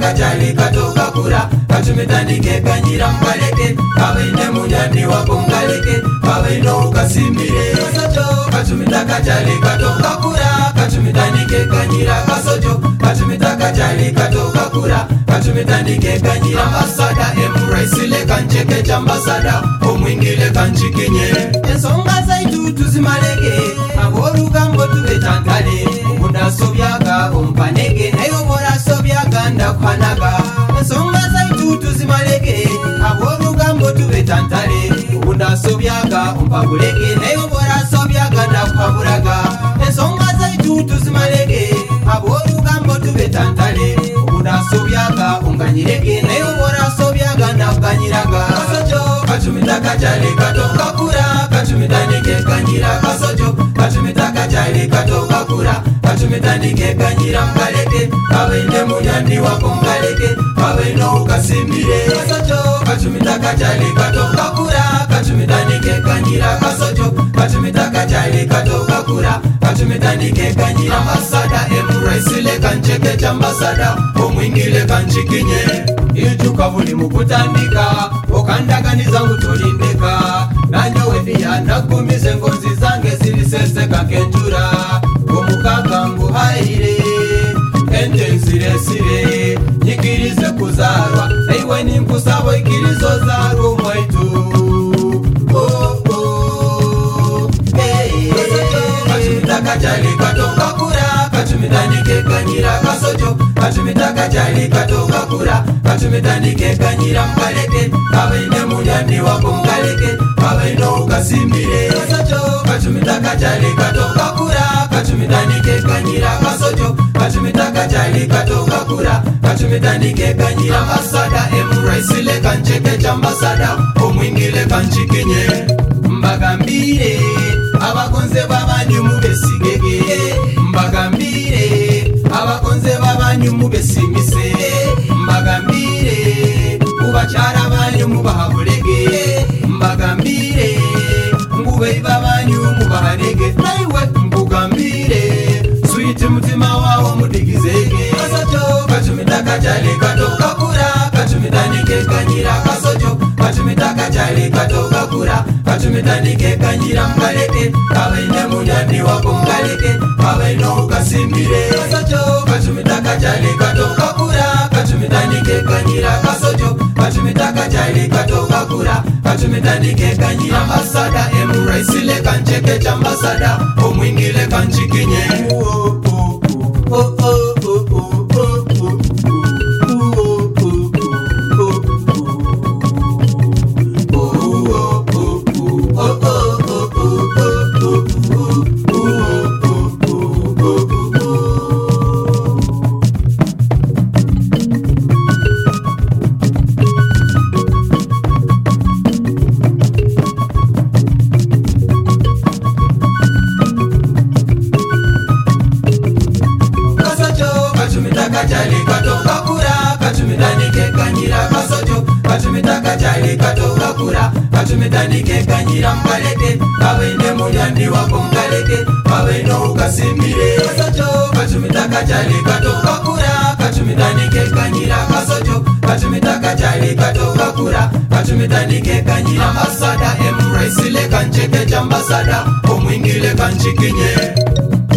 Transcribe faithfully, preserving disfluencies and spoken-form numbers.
kachali katoka kura kachumitandike kanyira mkaleke kabaine munyani wako mkaleke kabaino ukasimire kasocho kachumita kachali katoka kura kachumitandike kanyira kasocho kachumita kachali katoka kura kachumitandike kanyira ambasada emuraisile kancheke chambasada omwingile kanchikinye ensonga zaitu tuzimaleke aborugambo tubetantale mudasobyaga ompanege nayo borasobyaga ndakwanaga ensonga zaitu tuzimaleke aborugambo tubetantale mudasobyaga ompabulege nayo borasobyaga ndakwaburaga ensonga zaitu tuzimaleke aborugambo tubetantale mudasobyaga onganyirege nayo borasobyaga ndakanyiraga kasocho kachumita kachali katoka kura kachumitandike kanyira kasocho kachumita kachali katoka kura kachumitandike kanyira mkaleke kabaine munyandi wako mkaleke kabaino ukasimire kasocho kachumita kachali katoka kura kachumitandike kanyira kasocho kachumita kachali katoka kura kachumitandike kanyira ambasada emuraisile kancheke chambasada omwingile kanchikinye ijuka buli mukutandika okandaganiza ngutulindeka nanyowe pia nakumize ngonzi zange ziliseseka kenjura omukaga nguhaire ente nsiresire nyikirize kuzarwa naiwe nimkusabo ikirizo zarwa omwaitu oh, oh, hey. Kachumita kachali katoka kura kachumitandike kanyira kasocho kachumita kachali katoka kura kachumitandike kanyira mkaleke kabaine munyani wako mkaleke kabaino ukasimire kasocho kachumita kachali katoka kura kachumitandike kanyira kasocho kachumita kachali katoka kura kachumitandike kanyira ambasada emuraisile kancheke chambasada omwingile kanchikinye mbagambire abakonze babanyu mubesigege mbagambire abakonze babanyu mubesimise mbagambire ubachara banyu mubahabulege mbagambire ngube babanyu mubahanege naiwe mbugambire suiti mutima wawo mudigizege kasocho kachumita kachali katoka kura kachumitandike kanyira kasocho kachumita kachali katoka kura kachumitandike kanyira mkaleke kabaine munyani wako mkaleke kabaino ukasimire kasocho kachumita kachali katoka kura kachumitandike kanyira kasocho kachumita kachali katoka kura kachumitandike kanyira ambasada emuraisile kancheke chambasada omwingile kanchikinye oh, oh, oh, oh, oh, oh, oh, oh. Kachali katoka kura kachumitandike kanyira kasocho kachumita kachali katoka kura kachumitandike kanyira mkaleke kabaine munyandi wako mkaleke kabaino ukasimire kasocho kachumita kachali katoka kura kachumitandike kanyira kasocho kachumita kachali katoka kura kachumitandike kanyira ambasada emuraisile kancheke chambasada omwingile kanchikinye